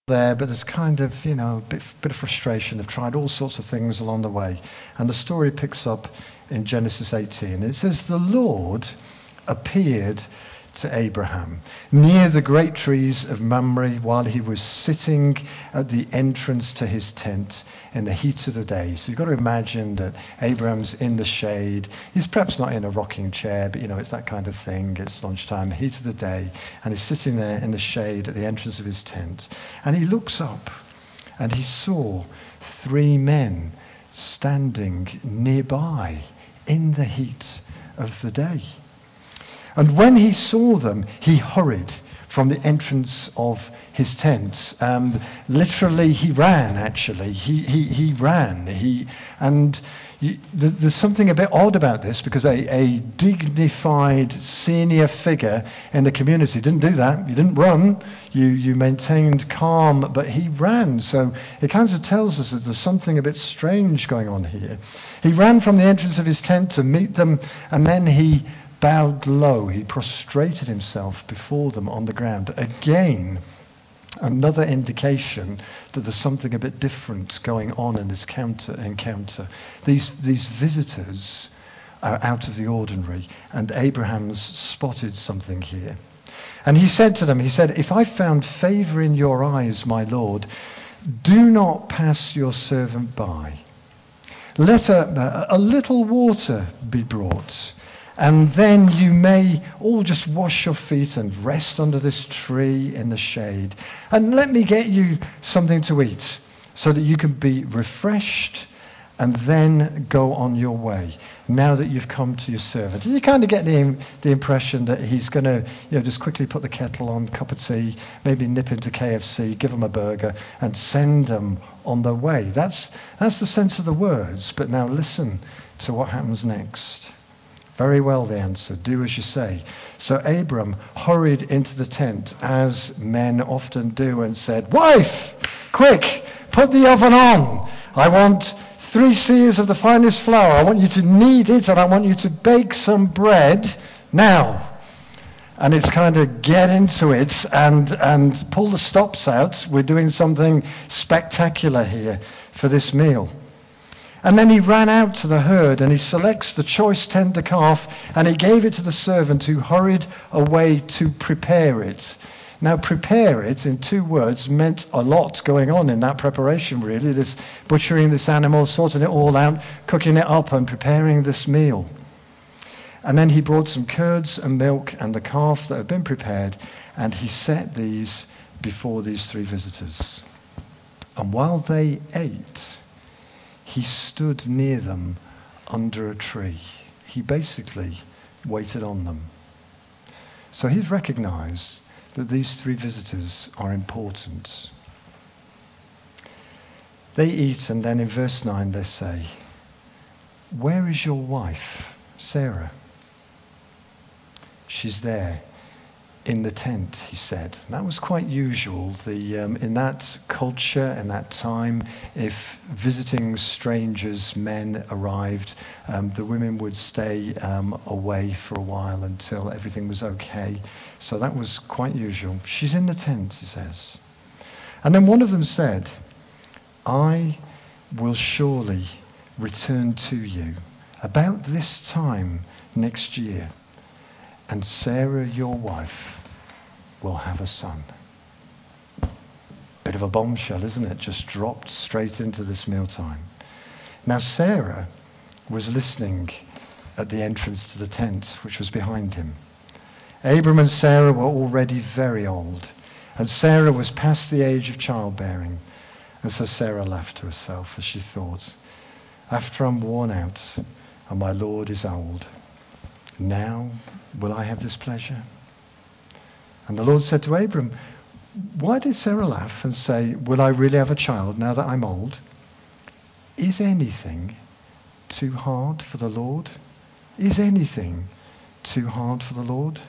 there, but there's kind of, a bit of frustration. They've tried all sorts of things along the way. And the story picks up in Genesis 18. It says, the Lord appeared to Abraham near the great trees of Mamre while he was sitting at the entrance to his tent in the heat of the day. So you've got to imagine that Abraham's in the shade. He's perhaps not in a rocking chair, but it's that kind of thing. It's lunchtime, heat of the day, and he's sitting there in the shade at the entrance of his tent. And he looks up and he saw 3 men standing nearby in the heat of the day. And when he saw them, he hurried from the entrance of his tent. Literally, he ran, actually. He ran. There's something a bit odd about this, because a dignified senior figure in the community didn't do that. You didn't run. You maintained calm, but he ran. So it kind of tells us that there's something a bit strange going on here. He ran from the entrance of his tent to meet them, and then he bowed low. He prostrated himself before them on the ground. Again, another indication that there's something a bit different going on in this encounter. These visitors are out of the ordinary, and Abraham's spotted something here. And he said to them, if I found favor in your eyes, my Lord, do not pass your servant by. Let a little water be brought, and then you may all just wash your feet and rest under this tree in the shade. And let me get you something to eat so that you can be refreshed and then go on your way now that you've come to your servant. And you kind of get the impression that he's going to just quickly put the kettle on, cup of tea, maybe nip into KFC, give them a burger and send them on their way. That's the sense of the words. But now listen to what happens next. Very well, they answered, do as you say. So Abram hurried into the tent, as men often do, and said, wife, quick, put the oven on. I want 3 seahs of the finest flour. I want you to knead it, and I want you to bake some bread now. And it's kind of get into it and pull the stops out. We're doing something spectacular here for this meal. And then he ran out to the herd, and he selects the choice tender calf, and he gave it to the servant, who hurried away to prepare it. Now, prepare it, in 2 words, meant a lot going on in that preparation, really. This butchering this animal, sorting it all out, cooking it up, and preparing this meal. And then he brought some curds and milk and the calf that had been prepared, and he set these before these 3 visitors. And while they ate, he stood near them under a tree. He basically waited on them. So he's recognized that these 3 visitors are important. They eat, and then in verse 9 they say, where is your wife, Sarah? She's there in the tent, he said. And that was quite usual. In that culture, in that time, if visiting strangers, men arrived, the women would stay away for a while until everything was okay. So that was quite usual. She's in the tent, he says. And then one of them said, I will surely return to you about this time next year, and Sarah, your wife, will have a son. Bit of a bombshell, isn't it? Just dropped straight into this mealtime. Now, Sarah was listening at the entrance to the tent, which was behind him. Abram and Sarah were already very old, and Sarah was past the age of childbearing. And so Sarah laughed to herself as she thought, after I'm worn out and my Lord is old, now will I have this pleasure? And the Lord said to Abram, why did Sarah laugh and say, will I really have a child now that I'm old? Is anything too hard for the Lord? Is anything too hard for the Lord?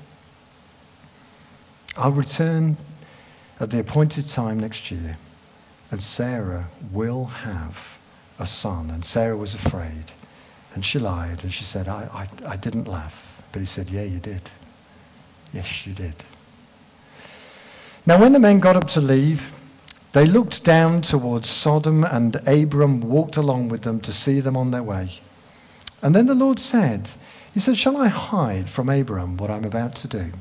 I'll return at the appointed time next year, and Sarah will have a son. And Sarah was afraid, and she lied, and she said, I didn't laugh. But he said, yeah, you did. Yes, you did. Now, when the men got up to leave, They looked down towards Sodom, and Abram walked along with them to see them on their way. And then the Lord said, shall I hide from Abram what I'm about to do?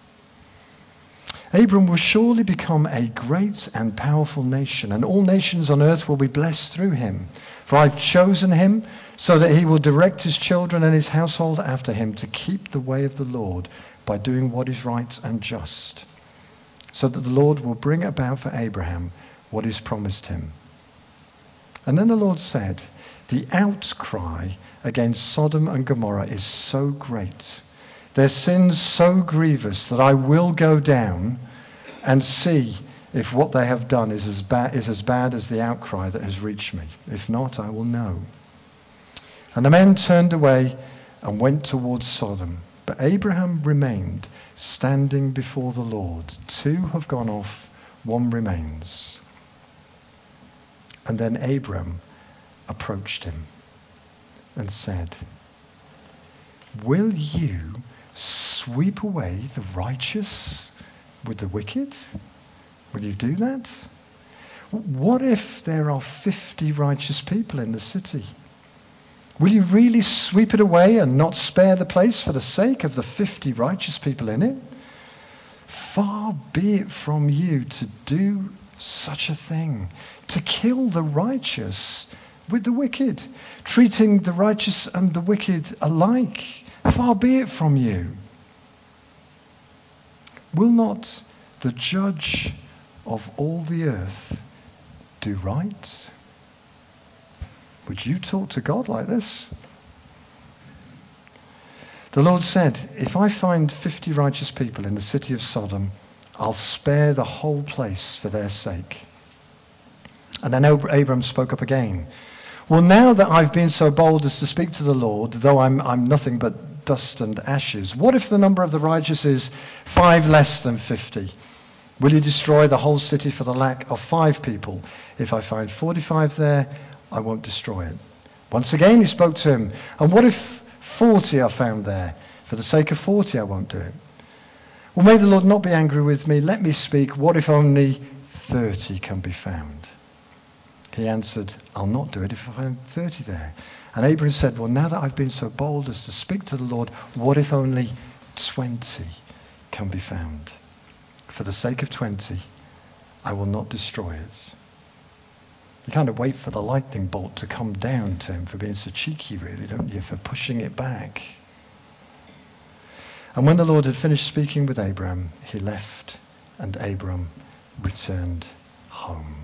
Abram will surely become a great and powerful nation, and all nations on earth will be blessed through him. For I've chosen him so that he will direct his children and his household after him to keep the way of the Lord by doing what is right and just, so that the Lord will bring about for Abraham what is promised him. And then the Lord said, the outcry against Sodom and Gomorrah is so great, their sins so grievous, that I will go down and see if what they have done is as bad as the outcry that has reached me. If not, I will know. And the men turned away and went towards Sodom. But Abraham remained standing before the Lord. 2 have gone off, 1 remains. And then Abram approached him and said, will you sweep away the righteous with the wicked? Will you do that? What if there are 50 righteous people in the city? Will you really sweep it away and not spare the place for the sake of the 50 righteous people in it? Far be it from you to do such a thing, to kill the righteous with the wicked, treating the righteous and the wicked alike. Far be it from you. Will not the judge of all the earth do right? Would you talk to God like this? The Lord said, if I find 50 righteous people in the city of Sodom, I'll spare the whole place for their sake. And then Abram spoke up again. Well, now that I've been so bold as to speak to the Lord, though I'm nothing but dust and ashes, what if the number of the righteous is 5 less than 50? Will you destroy the whole city for the lack of 5 people? If I find 45 there, I won't destroy it. Once again he spoke to him, and what if 40 are found there? For the sake of 40 I won't do it. Well, may the Lord not be angry with me. Let me speak. What if only 30 can be found? He answered, I'll not do it if I find 30 there. And Abraham said, well, now that I've been so bold as to speak to the Lord, what if only 20 can be found? For the sake of 20, I will not destroy it. You kind of wait for the lightning bolt to come down to him for being so cheeky, really, don't you, for pushing it back. And when the Lord had finished speaking with Abraham, he left, and Abram returned home.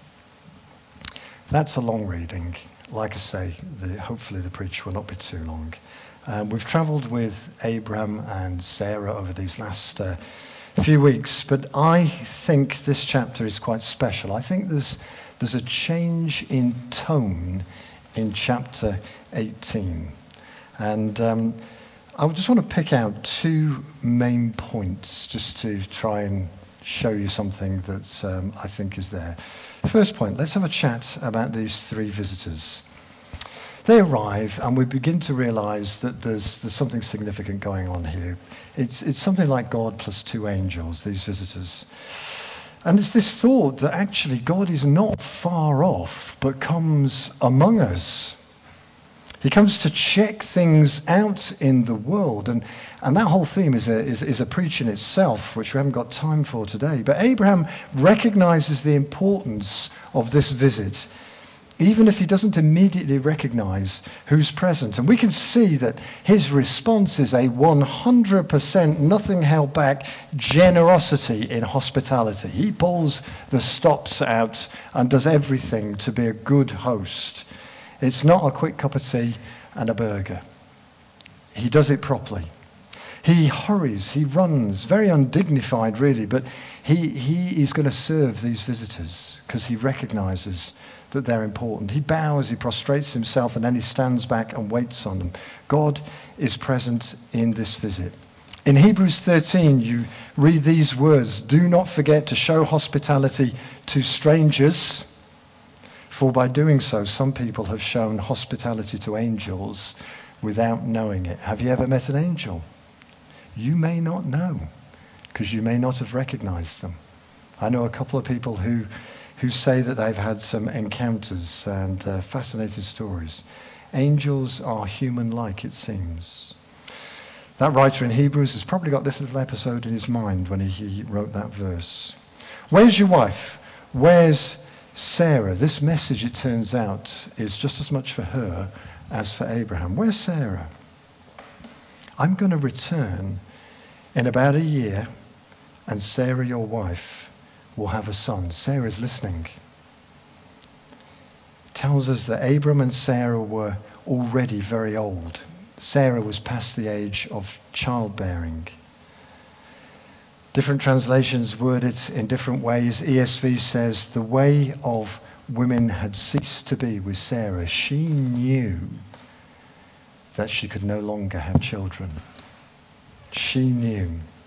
That's a long reading. Like I say, hopefully the preach will not be too long. We've travelled with Abraham and Sarah over these last few weeks, but I think this chapter is quite special. I think there's a change in tone in chapter 18. And I just want to pick out 2 main points just to try and show you something that I think is there. First point, let's have a chat about these 3 visitors. They arrive and we begin to realize that there's something significant going on here. It's something like God plus 2 angels, these visitors. And it's this thought that actually God is not far off, but comes among us. He comes to check things out in the world. And that whole theme is a preach in itself, which we haven't got time for today. But Abraham recognizes the importance of this visit, even if he doesn't immediately recognize who's present. And we can see that his response is a 100% nothing held back generosity in hospitality. He pulls the stops out and does everything to be a good host. It's not a quick cup of tea and a burger. He does it properly. He hurries, he runs, very undignified really, but he is going to serve these visitors because he recognizes that they're important. He bows, he prostrates himself, and then he stands back and waits on them. God is present in this visit. In Hebrews 13, you read these words, do not forget to show hospitality to strangers, for by doing so, some people have shown hospitality to angels without knowing it. Have you ever met an angel? You may not know, because you may not have recognized them. I know a couple of people who who say that they've had some encounters and fascinating stories. Angels are human-like, it seems. That writer in Hebrews has probably got this little episode in his mind when he wrote that verse. Where's your wife? Where's Sarah? This message, it turns out, is just as much for her as for Abraham. Where's Sarah? I'm going to return in about a year, and Sarah, your wife, will have a son. Sarah's listening. Tells us that Abram and Sarah were already very old. Sarah was past the age of childbearing. Different translations word it in different ways. ESV says the way of women had ceased to be with Sarah. She knew that she could no longer have children. She knew.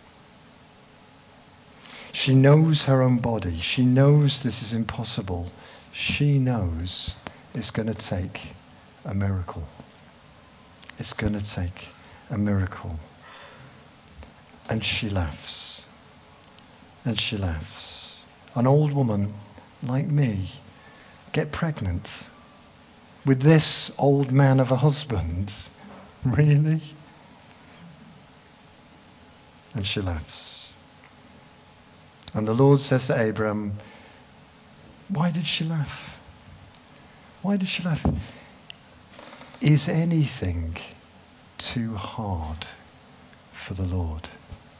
She knows her own body. She knows this is impossible. She knows it's going to take a miracle. It's going to take a miracle. And she laughs. And she laughs. An old woman like me get pregnant with this old man of a husband? Really? And she laughs. And the Lord says to Abram, why did she laugh? Why did she laugh? Is anything too hard for the Lord?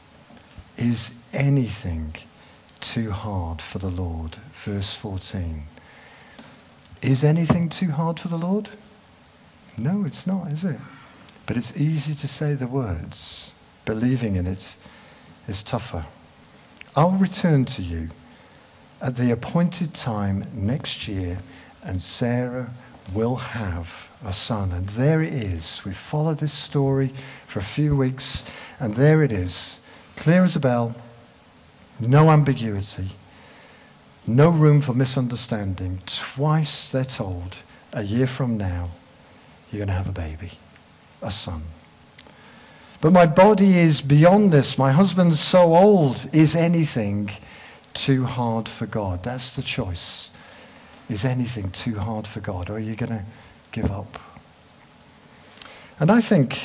Is anything too hard for the Lord? Verse 14. Is anything too hard for the Lord? No, it's not, is it? But it's easy to say the words. Believing in it is tougher. I'll return to you at the appointed time next year, and Sarah will have a son. And there it is. We followed this story for a few weeks, and there it is. Clear as a bell, no ambiguity, no room for misunderstanding. Twice they're told, a year from now, you're going to have a baby, a son. But my body is beyond this. My husband's so old. Is anything too hard for God? That's the choice. Is anything too hard for God? Or are you going to give up? And I think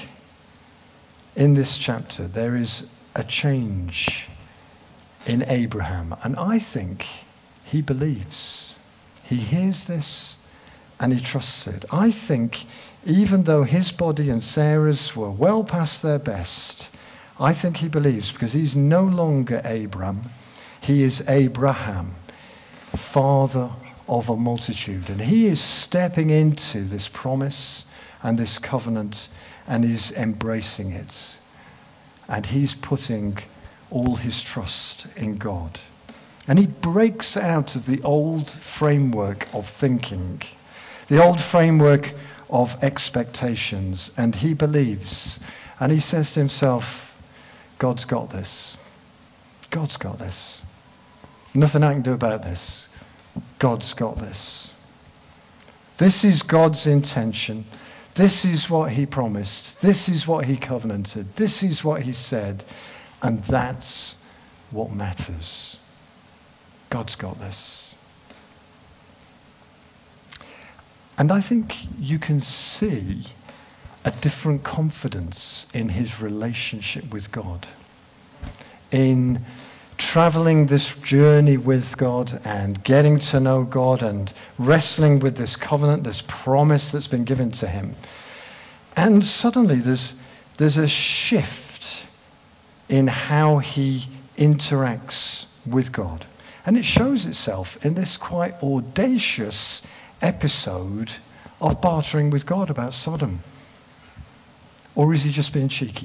in this chapter there is a change in Abraham. And I think he believes. He hears this and he trusts it. I think even though his body and Sarah's were well past their best, I think he believes, because he's no longer Abram. He is Abraham, father of a multitude. And he is stepping into this promise and this covenant, and he's embracing it. And he's putting all his trust in God. And he breaks out of the old framework of thinking, the old framework of expectations, and he believes. And he says to himself, God's got this. God's got this. Nothing I can do about this. God's got this. This is God's intention. This is what he promised. This is what he covenanted. This is what he said. And that's what matters. God's got this. And I think you can see a different confidence in his relationship with God. In traveling this journey with God and getting to know God and wrestling with this covenant, this promise that's been given to him. And suddenly there's a shift in how he interacts with God. And it shows itself in this quite audacious episode of bartering with God about Sodom. Or is he just being cheeky?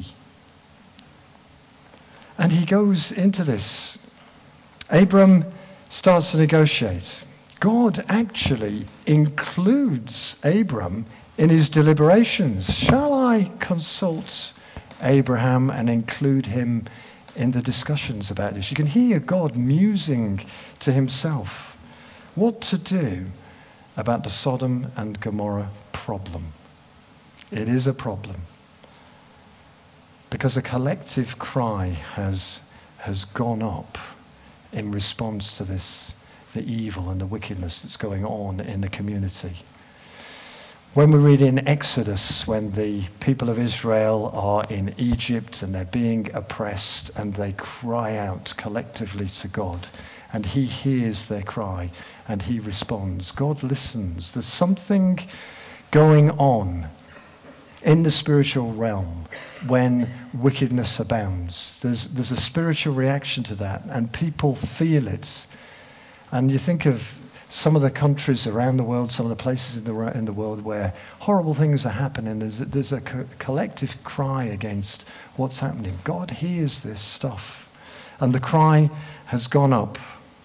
And he goes into this. Abram starts to negotiate. God actually includes Abram in his deliberations. Shall I consult Abraham and include him in the discussions about this? You can hear God musing to himself what to do about the Sodom and Gomorrah problem. It is a problem. Because a collective cry has gone up in response to this the evil and the wickedness that's going on in the community. When we read in Exodus, when the people of Israel are in Egypt and they're being oppressed and they cry out collectively to God, and he hears their cry and he responds. God listens. There's something going on in the spiritual realm when wickedness abounds. There's a spiritual reaction to that, and people feel it. And you think of some of the countries around the world, some of the places in the world where horrible things are happening. There's a collective cry against what's happening. God hears this stuff, and the cry has gone up,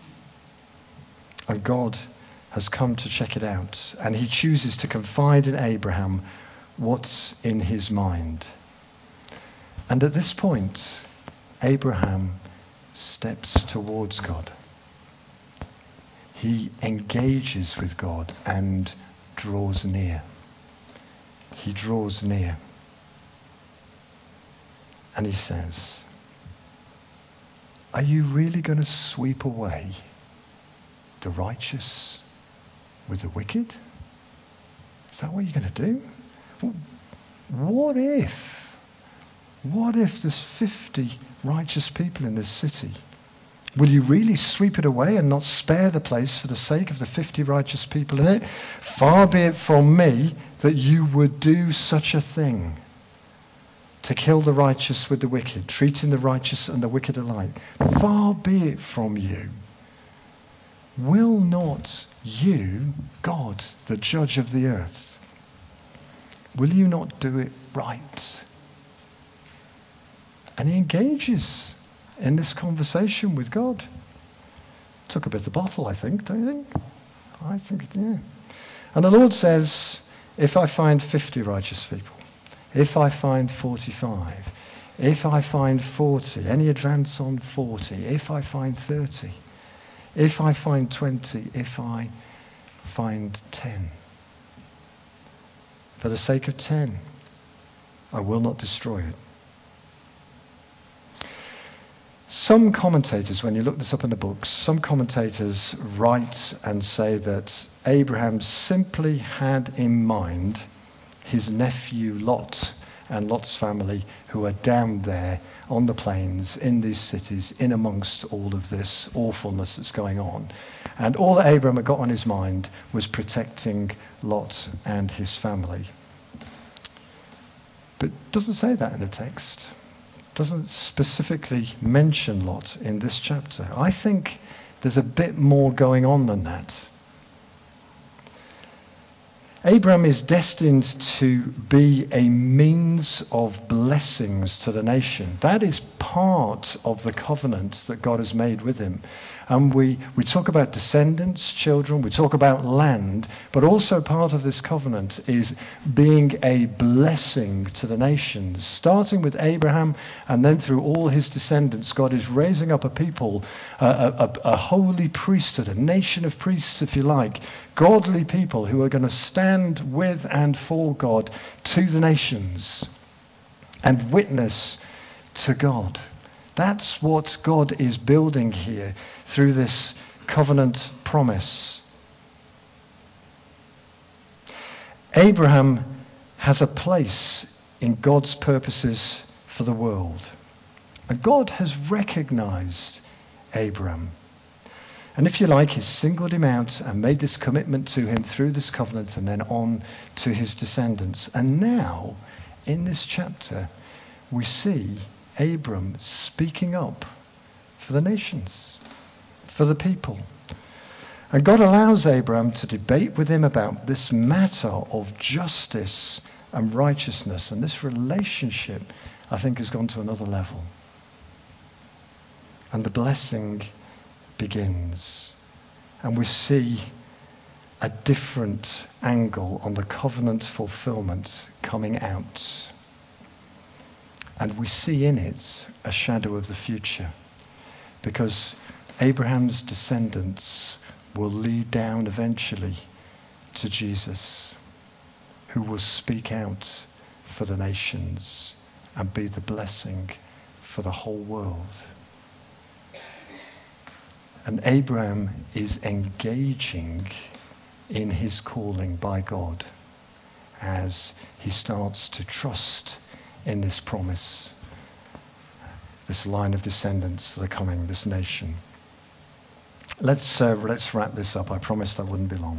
and God has come to check it out, and he chooses to confide in Abraham what's in his mind. And at this point, Abraham steps towards God. He engages with God and draws near. He draws near. And he says, are you really going to sweep away the righteous with the wicked? Is that what you're going to do? What if there's 50 righteous people in this city? Will you really sweep it away and not spare the place for the sake of the 50 righteous people in it? Far be it from me that you would do such a thing, to kill the righteous with the wicked, treating the righteous and the wicked alike. Far be it from you. Will not you, God, the judge of the earth, will you not do it right? And he engages in this conversation with God. Took a bit of the bottle, I think, don't you think? I think, yeah. And the Lord says, if I find 50 righteous people, if I find 45, if I find 40, any advance on 40, if I find 30, if I find 20, if I find 10. For the sake of 10, I will not destroy it. Some commentators, when you look this up in the books, some commentators write and say that Abraham simply had in mind his nephew Lot and Lot's family, who are down there on the plains in these cities, in amongst all of this awfulness that's going on. And all that Abraham had got on his mind was protecting Lot and his family. But it doesn't say that in the text. It doesn't specifically mention Lot in this chapter. I think there's a bit more going on than that. Abraham is destined to be a means of blessings to the nation. That is part of the covenant that God has made with him. And we talk about descendants, children, we talk about land, but also part of this covenant is being a blessing to the nations. Starting with Abraham and then through all his descendants, God is raising up a people, a holy priesthood, a nation of priests, if you like, godly people who are going to stand with and for God to the nations and witness to God. That's what God is building here through this covenant promise. Abraham has a place in God's purposes for the world. And God has recognized Abraham. And if you like, he's singled him out and made this commitment to him through this covenant and then on to his descendants. And now, in this chapter, we see Abram speaking up for the nations, for the people. And God allows Abraham to debate with him about this matter of justice and righteousness. And this relationship, I think, has gone to another level. And the blessing begins. And we see a different angle on the covenant fulfillment coming out. And we see in it a shadow of the future, because Abraham's descendants will lead down eventually to Jesus, who will speak out for the nations and be the blessing for the whole world. And Abraham is engaging in his calling by God as he starts to trust in this promise, this line of descendants that are coming, this nation. Let's wrap this up. I promised I wouldn't be long.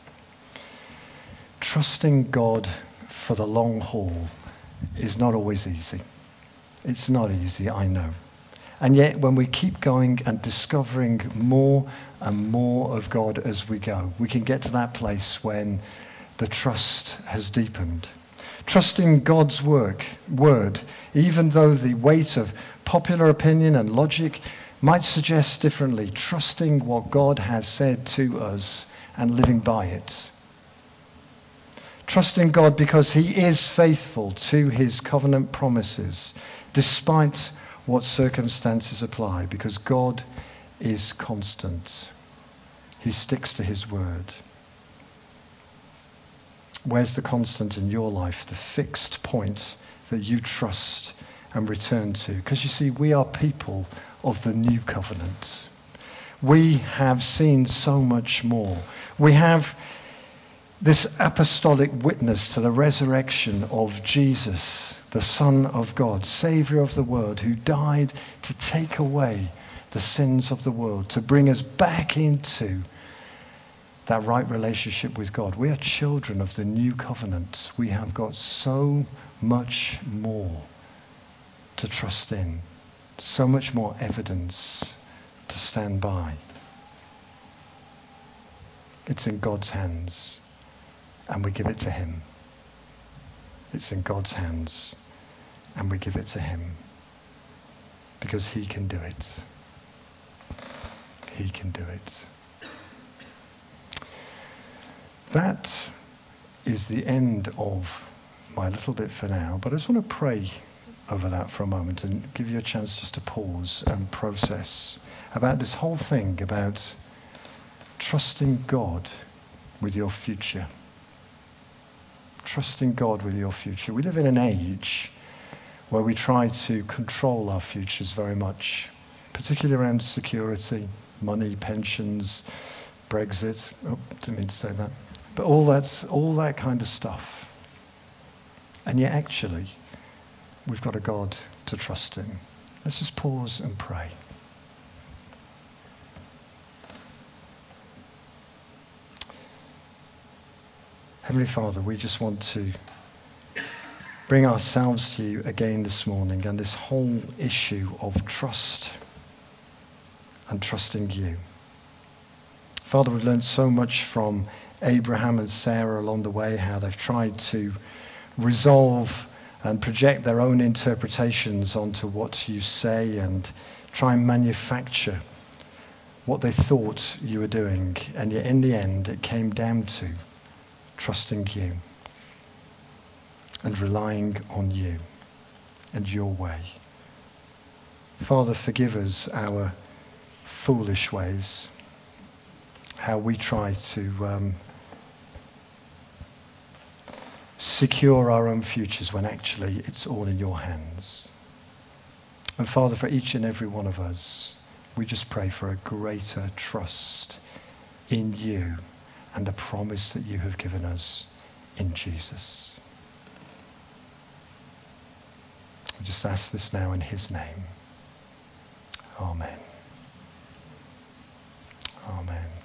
Trusting God for the long haul is not always easy. It's not easy, I know. And yet when we keep going and discovering more and more of God as we go, we can get to that place when the trust has deepened. Trusting God's word, even though the weight of popular opinion and logic might suggest differently, trusting what God has said to us and living by it. Trusting God because he is faithful to his covenant promises, despite what circumstances apply, because God is constant. He sticks to his word. Where's the constant in your life, the fixed point that you trust and return to? Because you see, we are people of the new covenant. We have seen so much more. We have this apostolic witness to the resurrection of Jesus, the Son of God, Saviour of the world, who died to take away the sins of the world, to bring us back into that right relationship with God. We are children of the new covenant. We have got so much more to trust in, so much more evidence to stand by. It's in God's hands, and we give it to him. It's in God's hands, and we give it to him, because he can do it. He can do it. That is the end of my little bit for now, but I just want to pray over that for a moment and give you a chance just to pause and process about this whole thing about trusting God with your future. Trusting God with your future. We live in an age where we try to control our futures very much, particularly around security, money, pensions, Brexit. Oh, didn't mean to say that. But all that kind of stuff. And yet actually, we've got a God to trust in. Let's just pause and pray. Heavenly Father, we just want to bring ourselves to you again this morning and this whole issue of trust and trusting you. Father, we've learned so much from Abraham and Sarah along the way, how they've tried to resolve and project their own interpretations onto what you say and try and manufacture what they thought you were doing. And yet in the end, it came down to trusting you and relying on you and your way. Father, forgive us our foolish ways, how we try to secure our own futures when actually it's all in your hands. And Father, for each and every one of us, we just pray for a greater trust in you and the promise that you have given us in Jesus. We just ask this now in his name. Amen. Amen.